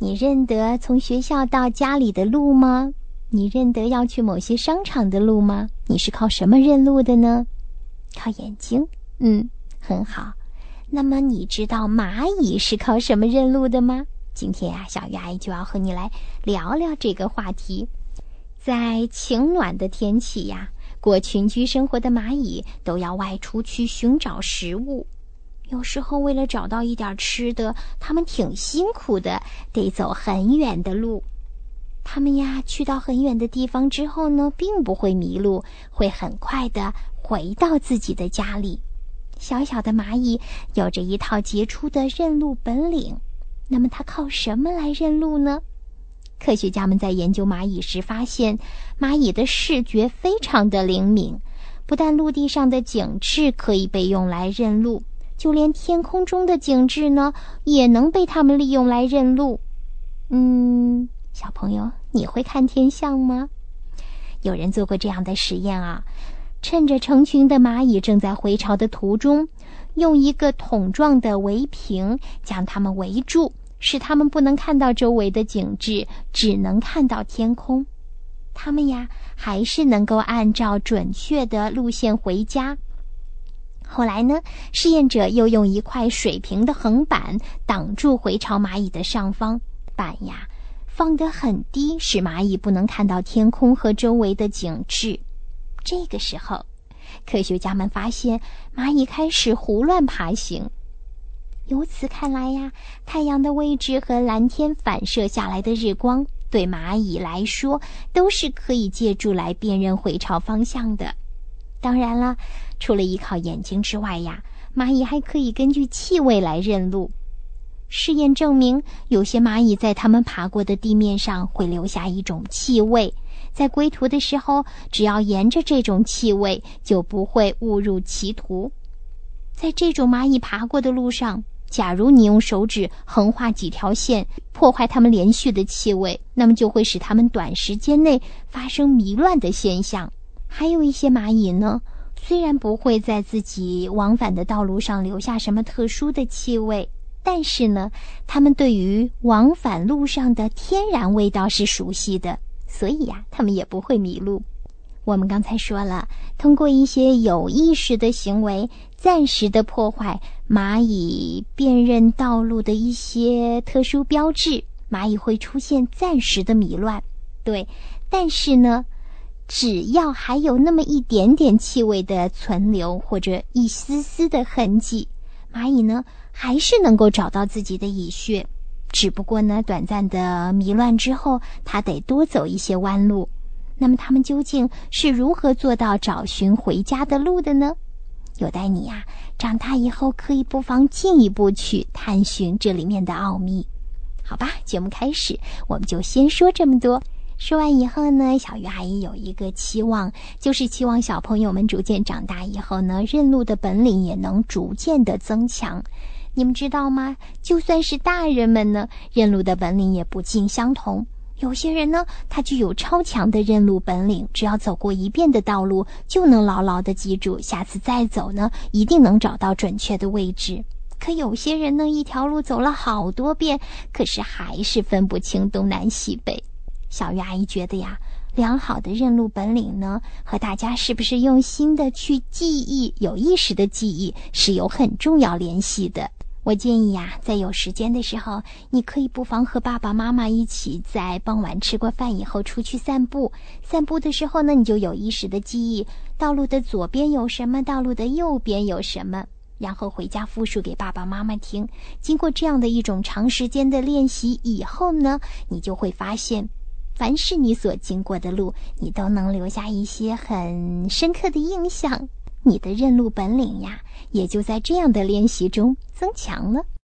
你认得从学校到家里的路吗？你认得要去某些商场的路吗？你是靠什么认路的呢？靠眼睛。很好。那么你知道蚂蚁是靠什么认路的吗？今天呀，小鱼阿姨就要和你来聊聊这个话题。在晴暖的天气呀，过群居生活的蚂蚁都要外出去寻找食物。有时候为了找到一点吃的，它们挺辛苦的，得走很远的路。它们呀，去到很远的地方之后呢，并不会迷路，会很快的回到自己的家里。小小的蚂蚁有着一套杰出的认路本领，那么它靠什么来认路呢？科学家们在研究蚂蚁时发现，蚂蚁的视觉非常的灵敏，不但陆地上的景致可以被用来认路，就连天空中的景致呢，也能被它们利用来认路。小朋友，你会看天象吗？有人做过这样的实验啊，趁着成群的蚂蚁正在回巢的途中，用一个桶状的围屏将它们围住，使它们不能看到周围的景致，只能看到天空。它们呀，还是能够按照准确的路线回家。后来呢，试验者又用一块水平的横板挡住回巢蚂蚁的上方，板呀放得很低，使蚂蚁不能看到天空和周围的景致。这个时候，科学家们发现蚂蚁开始胡乱爬行。由此看来呀，太阳的位置和蓝天反射下来的日光对蚂蚁来说都是可以借助来辨认回巢方向的。当然了，除了依靠眼睛之外呀，蚂蚁还可以根据气味来认路。试验证明，有些蚂蚁在它们爬过的地面上会留下一种气味，在归途的时候，只要沿着这种气味，就不会误入歧途。在这种蚂蚁爬过的路上，假如你用手指横画几条线，破坏它们连续的气味，那么就会使它们短时间内发生迷乱的现象。还有一些蚂蚁呢，虽然不会在自己往返的道路上留下什么特殊的气味，但是呢，它们对于往返路上的天然味道是熟悉的，所以呀，它们也不会迷路。我们刚才说了，通过一些有意识的行为，暂时的破坏蚂蚁辨认道路的一些特殊标志，蚂蚁会出现暂时的迷乱。对，但是呢，只要还有那么一点点气味的存留，或者一丝丝的痕迹，蚂蚁呢还是能够找到自己的蚁穴。只不过呢，短暂的迷乱之后，它得多走一些弯路。那么它们究竟是如何做到找寻回家的路的呢？有待你呀，长大以后可以不妨进一步去探寻这里面的奥秘。好吧，节目开始，我们就先说这么多。说完以后呢，小鱼阿姨有一个期望，就是期望小朋友们逐渐长大以后呢，认路的本领也能逐渐的增强。你们知道吗？就算是大人们呢，认路的本领也不尽相同。有些人呢，他具有超强的认路本领，只要走过一遍的道路，就能牢牢地记住，下次再走呢，一定能找到准确的位置。可有些人呢，一条路走了好多遍，可是还是分不清东南西北。小鱼阿姨觉得呀，良好的认路本领呢，和大家是不是用心的去记忆，有意识的记忆，是有很重要联系的。我建议呀，在有时间的时候，你可以不妨和爸爸妈妈一起在傍晚吃过饭以后出去散步。散步的时候呢，你就有意识的记忆道路的左边有什么，道路的右边有什么，然后回家复述给爸爸妈妈听。经过这样的一种长时间的练习以后呢，你就会发现，凡是你所经过的路，你都能留下一些很深刻的印象。你的认路本领呀，也就在这样的练习中增强了。